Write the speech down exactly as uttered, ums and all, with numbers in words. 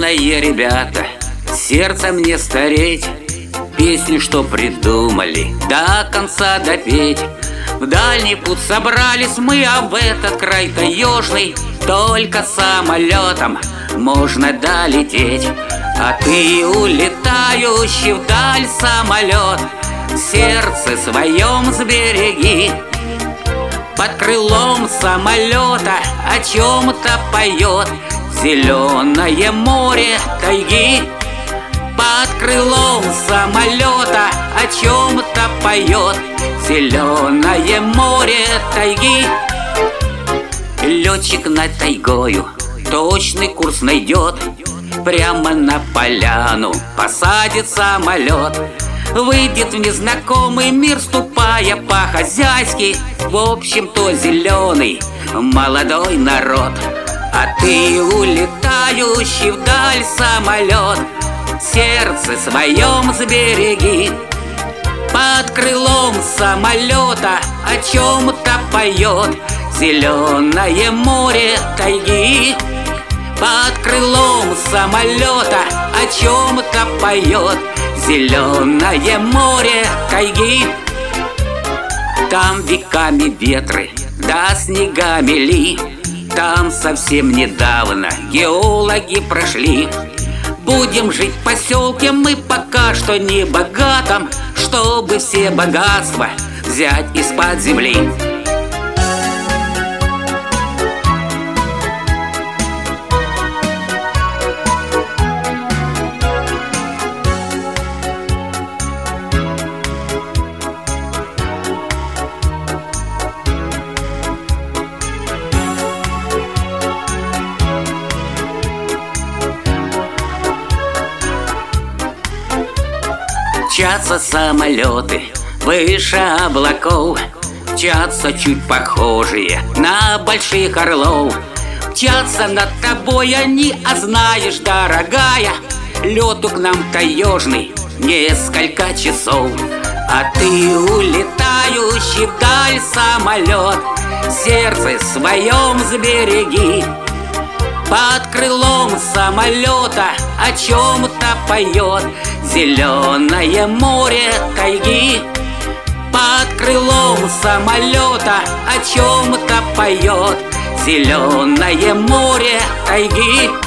Зеленые ребята, сердцем не стареть, песню, что придумали, до конца допеть. В дальний путь собрались мы, а в этот край таежный только самолетом можно долететь. А ты, улетающий вдаль самолет, в сердце своем сбереги. Под крылом самолета о чем-то поет зеленое море тайги. Под крылом самолета о чем-то поет зеленое море тайги. Летчик над тайгою точный курс найдет, прямо на поляну посадит самолет. Выйдет в незнакомый мир, ступая по-хозяйски, в общем-то зеленый молодой народ. А ты, улетающий вдаль самолет, в сердце своем сбереги. Под крылом самолета о чем-то поет зеленое море тайги. Под крылом самолета о чем-то поет зеленое море тайги. Там веками ветры, да снегами ли, там совсем недавно геологи прошли. Будем жить в поселке мы пока что не богатом, чтобы все богатства взять из-под земли. Мчатся самолеты выше облаков, мчатся чуть похожие на больших орлов. Мчатся над тобой они, а знаешь, дорогая, лету к нам таежный несколько часов. А ты, улетающий вдаль самолет, в сердце своем сбереги. Под крылом самолета о чем-то поет зеленое море тайги. Под крылом самолета о чем-то поет зеленое море тайги.